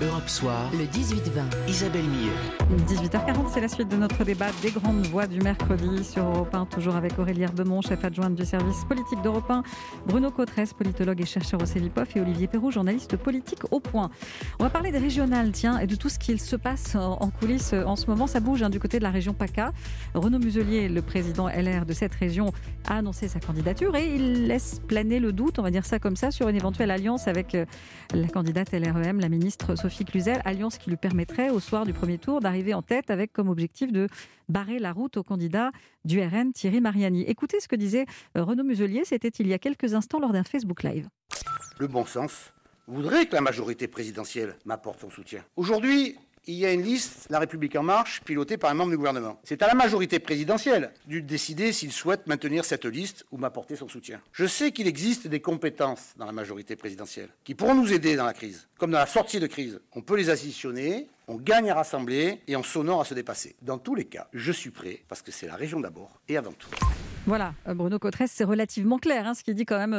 Europe Soir, le 18-20. Isabelle Millet. 18h40, c'est la suite de notre débat des grandes voix du mercredi sur Europe 1, toujours avec Aurélie Herbemont, chef adjointe du service politique d'Europe 1, Bruno Cotresse, politologue et chercheur au CEVIPOF, et Olivier Perroux, journaliste politique au Point. On va parler des régionales, tiens, et de tout ce qu'il se passe en coulisses en ce moment. Ça bouge du côté de la région PACA. Renaud Muselier, le président LR de cette région, a annoncé sa candidature et il laisse planer le doute, on va dire ça comme ça, sur une éventuelle alliance avec la candidate LREM, la ministre Sophie Cluzel, alliance qui lui permettrait au soir du premier tour d'arriver en tête avec comme objectif de barrer la route au candidat du RN, Thierry Mariani. Écoutez ce que disait Renaud Muselier, c'était il y a quelques instants lors d'un Facebook Live. Le bon sens voudrait que la majorité présidentielle m'apporte son soutien. Aujourd'hui, il y a une liste, La République En Marche, pilotée par un membre du gouvernement. C'est à la majorité présidentielle de décider s'il souhaite maintenir cette liste ou m'apporter son soutien. Je sais qu'il existe des compétences dans la majorité présidentielle qui pourront nous aider dans la crise, comme dans la sortie de crise. On peut les additionner, on gagne à rassembler et on s'honore à se dépasser. Dans tous les cas, je suis prêt parce que c'est la région d'abord et avant tout. Voilà, Bruno Cotresse, c'est relativement clair ce qu'il dit quand même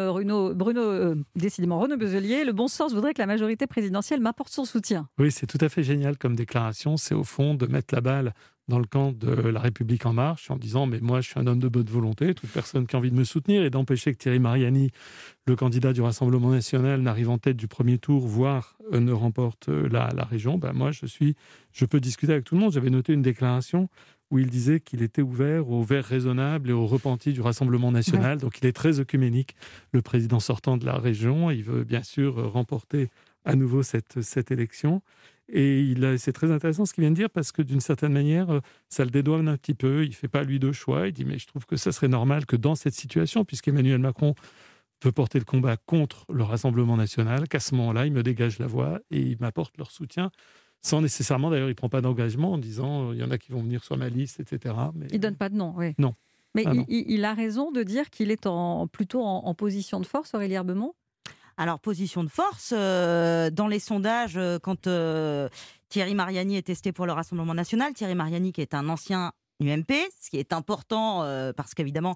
décidément Renaud Muselier. Le bon sens voudrait que la majorité présidentielle m'apporte son soutien. Oui, c'est tout à fait génial comme déclaration. C'est au fond de mettre la balle dans le camp de La République En Marche en disant « mais moi je suis un homme de bonne volonté, toute personne qui a envie de me soutenir » et d'empêcher que Thierry Mariani, le candidat du Rassemblement National, n'arrive en tête du premier tour, voire ne remporte la région. Moi je peux discuter avec tout le monde. J'avais noté une déclaration où il disait qu'il était ouvert au vert raisonnable et au repenti du Rassemblement national. Ouais. Donc il est très œcuménique, le président sortant de la région. Il veut bien sûr remporter à nouveau cette élection. Et c'est très intéressant ce qu'il vient de dire parce que d'une certaine manière, ça le dédouane un petit peu. Il ne fait pas lui de choix. Il dit mais je trouve que ça serait normal que dans cette situation, puisqu'Emmanuel Macron veut porter le combat contre le Rassemblement national, qu'à ce moment-là, il me dégage la voie et il m'apporte leur soutien. Sans nécessairement, d'ailleurs, il ne prend pas d'engagement en disant il y en a qui vont venir sur ma liste, etc. Mais, il ne donne pas de nom, oui. Non. Mais il a raison de dire qu'il est plutôt en position de force, Aurélie Herbemont. Alors, position de force, dans les sondages, quand Thierry Mariani est testé pour le Rassemblement national, Thierry Mariani qui est un ancien UMP, ce qui est important parce qu'évidemment,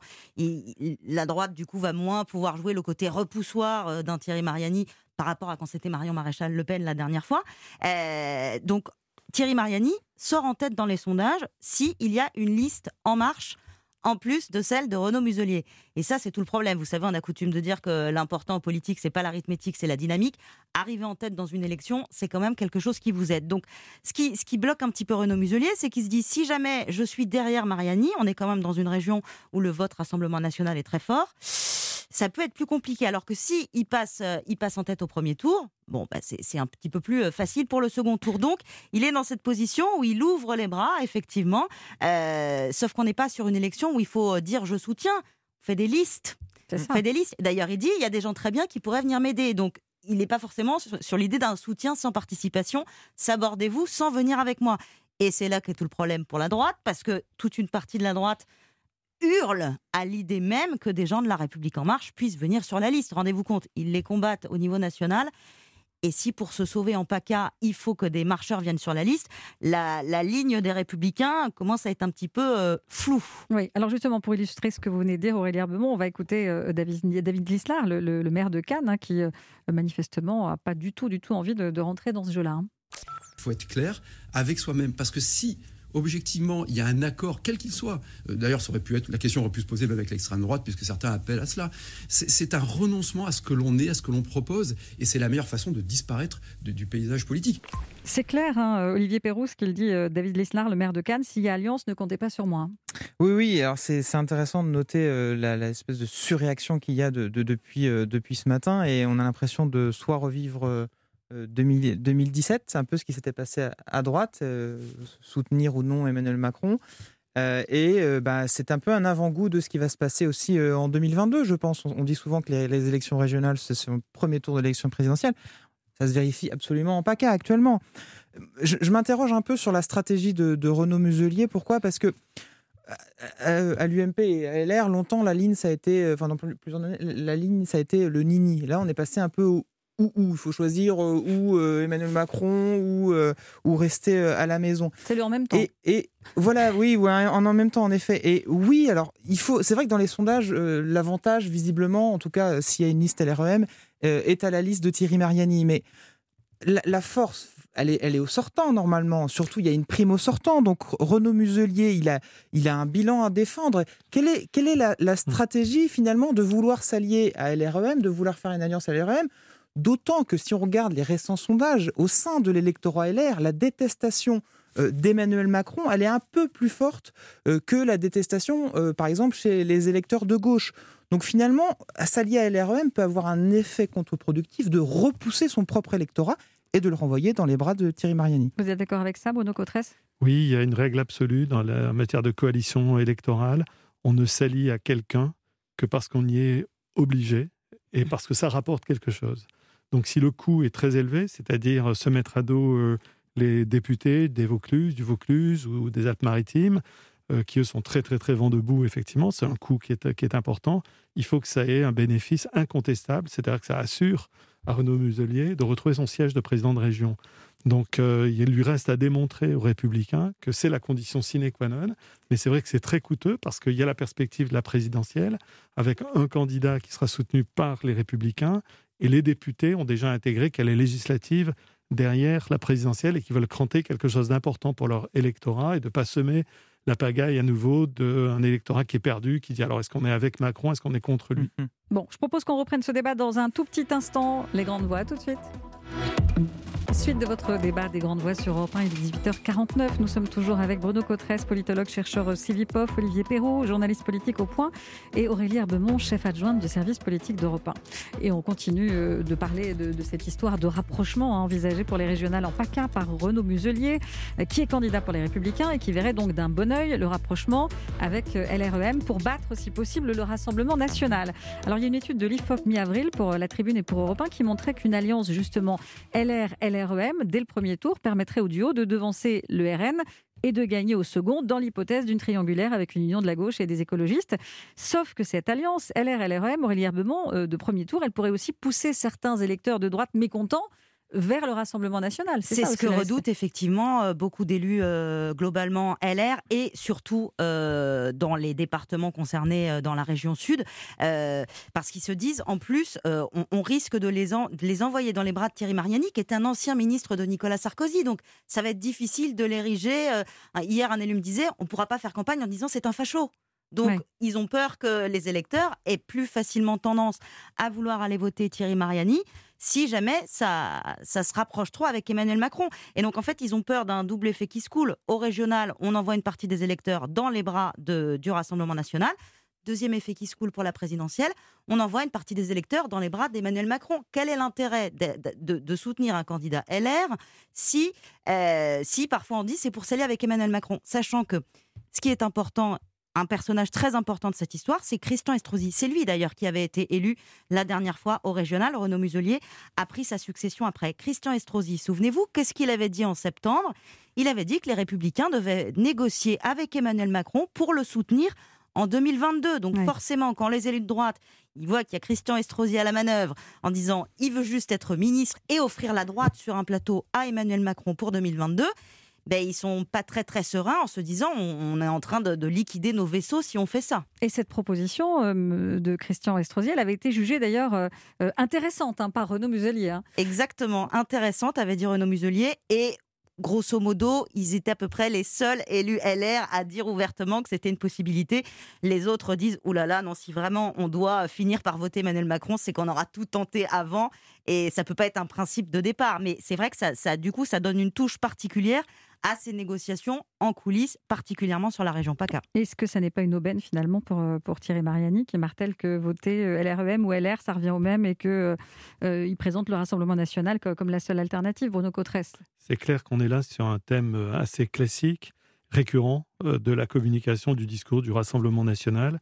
la droite, du coup, va moins pouvoir jouer le côté repoussoir d'un Thierry Mariani par rapport à quand c'était Marion Maréchal Le Pen la dernière fois. Donc, Thierry Mariani sort en tête dans les sondages s'il y a une liste En Marche en plus de celle de Renaud Muselier. Et ça, c'est tout le problème. Vous savez, on a coutume de dire que l'important en politique, c'est pas l'arithmétique, c'est la dynamique. Arriver en tête dans une élection, c'est quand même quelque chose qui vous aide. Donc, ce qui bloque un petit peu Renaud Muselier, c'est qu'il se dit, si jamais je suis derrière Mariani, on est quand même dans une région où le vote Rassemblement national est très fort, ça peut être plus compliqué. Alors que si il passe en tête au premier tour, c'est un petit peu plus facile pour le second tour. Donc, il est dans cette position où il ouvre les bras, effectivement. Sauf qu'on n'est pas sur une élection où il faut dire je soutiens. On fait des listes. D'ailleurs, il dit il y a des gens très bien qui pourraient venir m'aider. Donc, il n'est pas forcément sur l'idée d'un soutien sans participation. S'abordez-vous sans venir avec moi. Et c'est là qu'est tout le problème pour la droite, parce que toute une partie de la droite hurle à l'idée même que des gens de La République En Marche puissent venir sur la liste. Rendez-vous compte, ils les combattent au niveau national. Et si pour se sauver en PACA, il faut que des marcheurs viennent sur la liste, la ligne des Républicains commence à être un petit peu floue. Oui, alors justement, pour illustrer ce que vous venez de dire, Aurélie Herbemont, on va écouter David Lisnard, le maire de Cannes, qui manifestement n'a pas du tout envie de rentrer dans ce jeu-là. Il faut être clair avec soi-même, parce que si objectivement, il y a un accord, quel qu'il soit. D'ailleurs, la question aurait pu se poser avec l'extrême droite, puisque certains appellent à cela. C'est un renoncement à ce que l'on est, à ce que l'on propose, et c'est la meilleure façon de disparaître du paysage politique. C'est clair, Olivier Perroux, ce qu'il dit David Lisnard, le maire de Cannes, s'il y a alliance, ne comptez pas sur moi. Oui, alors c'est intéressant de noter l'espèce de surréaction qu'il y a depuis ce matin, et on a l'impression de soit revivre 2017, c'est un peu ce qui s'était passé à droite, soutenir ou non Emmanuel Macron, c'est un peu un avant-goût de ce qui va se passer aussi en 2022, je pense. On dit souvent que les élections régionales, c'est le premier tour de l'élection présidentielle. Ça se vérifie absolument en PACA actuellement. Je m'interroge un peu sur la stratégie de Renaud Muselier. Pourquoi ? Parce que à l'UMP et à LR, longtemps, la ligne, ça a été, dans plusieurs années, la ligne, ça a été le nini. Là, on est passé un peu où il faut choisir ou Emmanuel Macron ou rester à la maison. C'est le en même temps. Et voilà, oui, en même temps, en effet. Et oui, alors, c'est vrai que dans les sondages, l'avantage, visiblement, en tout cas, s'il y a une liste LREM, est à la liste de Thierry Mariani. Mais la force elle est au sortant normalement. Surtout, il y a une prime au sortant. Donc Renaud Muselier, il a un bilan à défendre. Quelle est la stratégie finalement de vouloir s'allier à LREM, de vouloir faire une alliance à LREM? D'autant que si on regarde les récents sondages, au sein de l'électorat LR, la détestation d'Emmanuel Macron, elle est un peu plus forte que la détestation, par exemple, chez les électeurs de gauche. Donc finalement, s'allier à LREM peut avoir un effet contre-productif de repousser son propre électorat et de le renvoyer dans les bras de Thierry Mariani. Vous êtes d'accord avec ça, Bruno Cotresse ? Oui, il y a une règle absolue en matière de coalition électorale. On ne s'allie à quelqu'un que parce qu'on y est obligé et parce que ça rapporte quelque chose. Donc si le coût est très élevé, c'est-à-dire se mettre à dos les députés du Vaucluse ou des Alpes-Maritimes, qui eux sont très très très vent debout, effectivement, c'est un coût qui est important, il faut que ça ait un bénéfice incontestable, c'est-à-dire que ça assure à Renaud Muselier de retrouver son siège de président de région. Donc il lui reste à démontrer aux Républicains que c'est la condition sine qua non, mais c'est vrai que c'est très coûteux parce qu'il y a la perspective de la présidentielle avec un candidat qui sera soutenu par les Républicains et les députés ont déjà intégré qu'elle est législative derrière la présidentielle et qui veulent cranter quelque chose d'important pour leur électorat et de ne pas semer la pagaille à nouveau d'un électorat qui est perdu, qui dit alors est-ce qu'on est avec Macron, est-ce qu'on est contre lui ? Bon, je propose qu'on reprenne ce débat dans un tout petit instant. Les grandes voix, tout de suite. Suite de votre débat des grandes voix sur Europe 1, il est 18h49. Nous sommes toujours avec Bruno Cotresse, politologue, chercheur Civipof, Olivier Perrault, journaliste politique au Point, et Aurélie Herbemont, chef adjointe du service politique d'Europe 1. Et on continue de parler de cette histoire de rapprochement envisagée pour les régionales en PACA par Renaud Muselier, qui est candidat pour les Républicains et qui verrait donc d'un bon œil le rapprochement avec LREM pour battre, si possible, le Rassemblement national. Alors, il y a une étude de l'IFOP mi-avril pour La Tribune et pour Europe 1 qui montrait qu'une alliance, justement, LREM, dès le premier tour, permettrait au duo de devancer le RN et de gagner au second dans l'hypothèse d'une triangulaire avec une union de la gauche et des écologistes. Sauf que cette alliance LR-LREM, Aurélie Herbemont, de premier tour, elle pourrait aussi pousser certains électeurs de droite mécontents vers le Rassemblement national. C'est ce que redoutent effectivement beaucoup d'élus globalement LR et surtout dans les départements concernés dans la région sud, parce qu'ils se disent en plus on risque de les envoyer dans les bras de Thierry Mariani qui est un ancien ministre de Nicolas Sarkozy, donc ça va être difficile de l'ériger. Hier un élu me disait on ne pourra pas faire campagne en disant c'est un facho. Donc, ils ont peur que les électeurs aient plus facilement tendance à vouloir aller voter Thierry Mariani si jamais ça se rapproche trop avec Emmanuel Macron. Et donc, en fait, ils ont peur d'un double effet qui se coule. Au régional, on envoie une partie des électeurs dans les bras du Rassemblement national. Deuxième effet qui se coule pour la présidentielle, on envoie une partie des électeurs dans les bras d'Emmanuel Macron. Quel est l'intérêt de soutenir un candidat LR si parfois on dit c'est pour s'allier avec Emmanuel Macron, sachant que ce qui est important, un personnage très important de cette histoire, c'est Christian Estrosi. C'est lui d'ailleurs qui avait été élu la dernière fois au régional. Renaud Muselier a pris sa succession après. Christian Estrosi, souvenez-vous, qu'est-ce qu'il avait dit en septembre ? Il avait dit que les Républicains devaient négocier avec Emmanuel Macron pour le soutenir en 2022. Donc forcément, quand les élus de droite, ils voient qu'il y a Christian Estrosi à la manœuvre en disant il veut juste être ministre et offrir la droite sur un plateau à Emmanuel Macron pour 2022, ils ne sont pas très très sereins en se disant on est en train de liquider nos vaisseaux si on fait ça. Et cette proposition de Christian Estrosi, elle avait été jugée d'ailleurs intéressante par Renaud Muselier. Exactement, intéressante, avait dit Renaud Muselier. Et grosso modo, ils étaient à peu près les seuls élus LR à dire ouvertement que c'était une possibilité. Les autres disent oulala, non, si vraiment on doit finir par voter Emmanuel Macron, c'est qu'on aura tout tenté avant et ça peut pas être un principe de départ. Mais c'est vrai que ça donne une touche particulière à ces négociations en coulisses, particulièrement sur la région PACA. Est-ce que ça n'est pas une aubaine finalement pour Thierry Mariani qui martèle que voter LREM ou LR, ça revient au même et qu'il présente le Rassemblement national comme la seule alternative, Bruno Cotresse ? C'est clair qu'on est là sur un thème assez classique, récurrent de la communication du discours du Rassemblement national.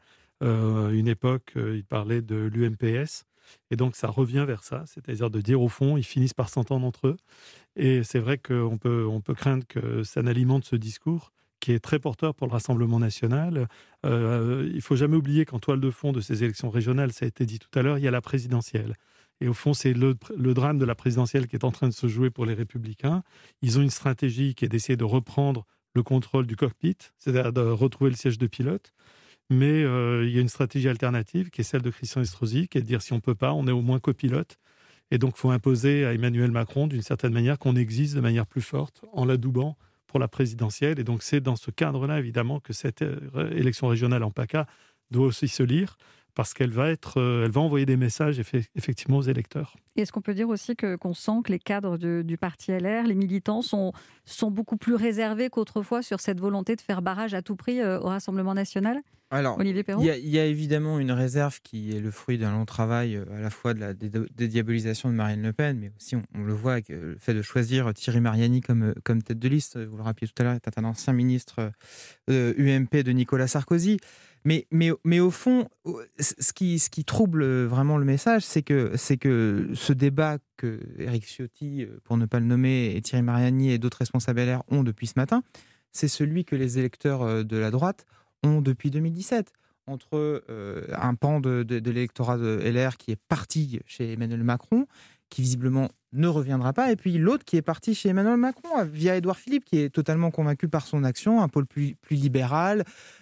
Une époque, il parlait de l'UMPS. Et donc, ça revient vers ça, c'est-à-dire de dire, au fond, ils finissent par s'entendre entre eux. Et c'est vrai qu'on peut craindre que ça n'alimente ce discours qui est très porteur pour le Rassemblement national. Il ne faut jamais oublier qu'en toile de fond de ces élections régionales, ça a été dit tout à l'heure, il y a la présidentielle. Et au fond, c'est le drame de la présidentielle qui est en train de se jouer pour les Républicains. Ils ont une stratégie qui est d'essayer de reprendre le contrôle du cockpit, c'est-à-dire de retrouver le siège de pilote. Mais il y a une stratégie alternative qui est celle de Christian Estrosi, qui est de dire si on ne peut pas, on est au moins copilote. Et donc, il faut imposer à Emmanuel Macron, d'une certaine manière, qu'on existe de manière plus forte en l'adoubant pour la présidentielle. Et donc, c'est dans ce cadre-là, évidemment, que cette élection régionale en PACA doit aussi se lire, parce qu'elle va envoyer des messages effectivement aux électeurs. Et est-ce qu'on peut dire aussi qu'on sent que les cadres du parti LR, les militants, sont beaucoup plus réservés qu'autrefois sur cette volonté de faire barrage à tout prix au Rassemblement national ? Alors, Olivier Perron ? il y a évidemment une réserve qui est le fruit d'un long travail à la fois de la dédiabolisation de Marine Le Pen, mais aussi on le voit avec le fait de choisir Thierry Mariani comme tête de liste. Vous le rappeliez tout à l'heure, il était un ancien ministre UMP de Nicolas Sarkozy. Mais au fond, ce qui trouble vraiment le message, c'est que ce débat que Éric Ciotti, pour ne pas le nommer, et Thierry Mariani et d'autres responsables LR ont depuis ce matin, c'est celui que les électeurs de la droite ont depuis 2017. Entre un pan de l'électorat de LR qui est parti chez Emmanuel Macron, qui visiblement ne reviendra pas, et puis l'autre qui est parti chez Emmanuel Macron via Édouard Philippe, qui est totalement convaincu par son action, un pôle plus libéral,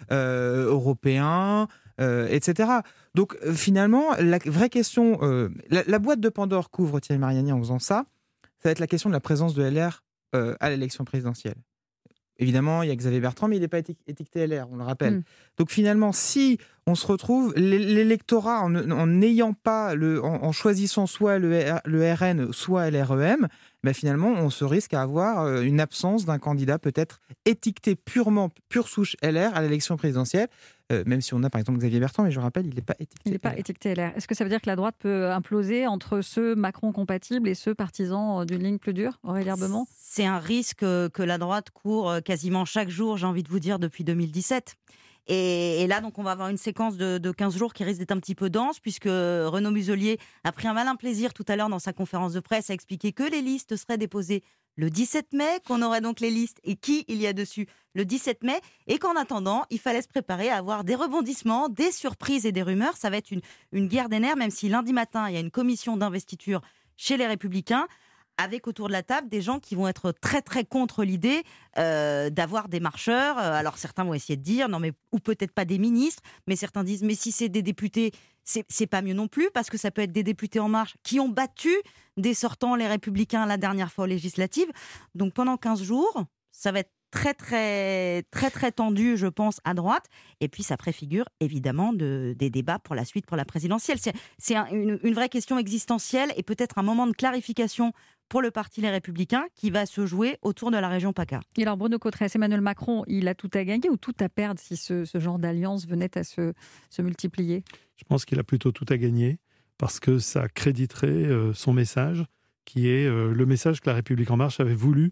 européen, etc. Donc finalement, la vraie question, la boîte de Pandore qu'ouvre Thierry Mariani en faisant ça, ça va être la question de la présence de LR à l'élection présidentielle. Évidemment, il y a Xavier Bertrand, mais il n'est pas étiqueté LR, on le rappelle. Donc finalement, si on se retrouve, l'électorat, en n'ayant pas, en choisissant soit le RN, soit LREM, ben finalement, on se risque à avoir une absence d'un candidat peut-être étiqueté pure souche LR à l'élection présidentielle, même si on a par exemple Xavier Bertrand, mais je rappelle, il n'est pas étiqueté. Il n'est pas étiqueté LR. Est-ce que ça veut dire que la droite peut imploser entre ceux Macron compatibles et ceux partisans d'une ligne plus dure, Aurélie Herbemont ? C'est un risque que la droite court quasiment chaque jour, j'ai envie de vous dire, depuis 2017. Et là, donc, on va avoir une séquence de 15 jours qui risque d'être un petit peu dense, puisque Renaud Muselier a pris un malin plaisir tout à l'heure dans sa conférence de presse à expliquer que les listes seraient déposées le 17 mai, qu'on aurait donc les listes et qui il y a dessus le 17 mai, et qu'en attendant, il fallait se préparer à avoir des rebondissements, des surprises et des rumeurs. Ça va être une guerre des nerfs, même si lundi matin, il y a une commission d'investiture chez les Républicains, avec autour de la table des gens qui vont être très très contre l'idée d'avoir des marcheurs. Alors certains vont essayer de dire non mais, ou peut-être pas des ministres, mais certains disent mais si c'est des députés, c'est pas mieux non plus, parce que ça peut être des députés En Marche qui ont battu des sortants les Républicains la dernière fois aux législatives. Donc pendant 15 jours, ça va être très très très très tendu, je pense, à droite. Et puis ça préfigure évidemment des débats pour la suite, pour la présidentielle. C'est une vraie question existentielle et peut-être un moment de clarification pour le parti Les Républicains qui va se jouer autour de la région PACA. Et alors Bruno Cotresse, Emmanuel Macron, il a tout à gagner ou tout à perdre si ce genre d'alliance venait à se multiplier ? Je pense qu'il a plutôt tout à gagner, parce que ça créditerait son message, qui est le message que La République En Marche avait voulu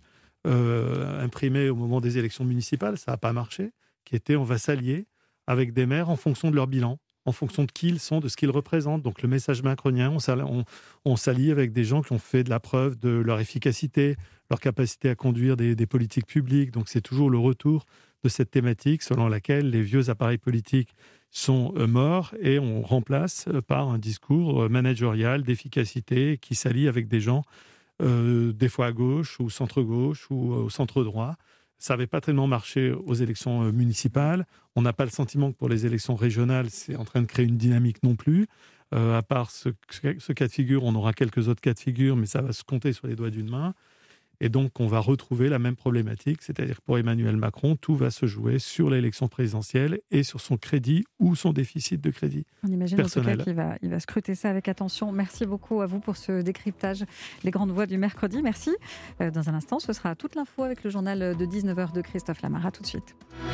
imprimer au moment des élections municipales. Ça n'a pas marché, qui était on va s'allier avec des maires en fonction de leur bilan, en fonction de qui ils sont, de ce qu'ils représentent. Donc le message macronien, on s'allie avec des gens qui ont fait de la preuve de leur efficacité, leur capacité à conduire des politiques publiques. Donc c'est toujours le retour de cette thématique selon laquelle les vieux appareils politiques sont morts et on remplace par un discours managérial d'efficacité qui s'allie avec des gens des fois à gauche ou centre-gauche ou au centre-droit. Ça n'avait pas tellement marché aux élections municipales. On n'a pas le sentiment que pour les élections régionales, c'est en train de créer une dynamique non plus. À part ce cas de figure, on aura quelques autres cas de figure, mais ça va se compter sur les doigts d'une main. Et donc, on va retrouver la même problématique, c'est-à-dire que pour Emmanuel Macron, tout va se jouer sur l'élection présidentielle et sur son crédit ou son déficit de crédit personnel. On imagine en tout cas qu'il va scruter ça avec attention. Merci beaucoup à vous pour ce décryptage des grandes voix du mercredi. Merci. Dans un instant, ce sera toute l'info avec le journal de 19h de Christophe Lamar. À tout de suite.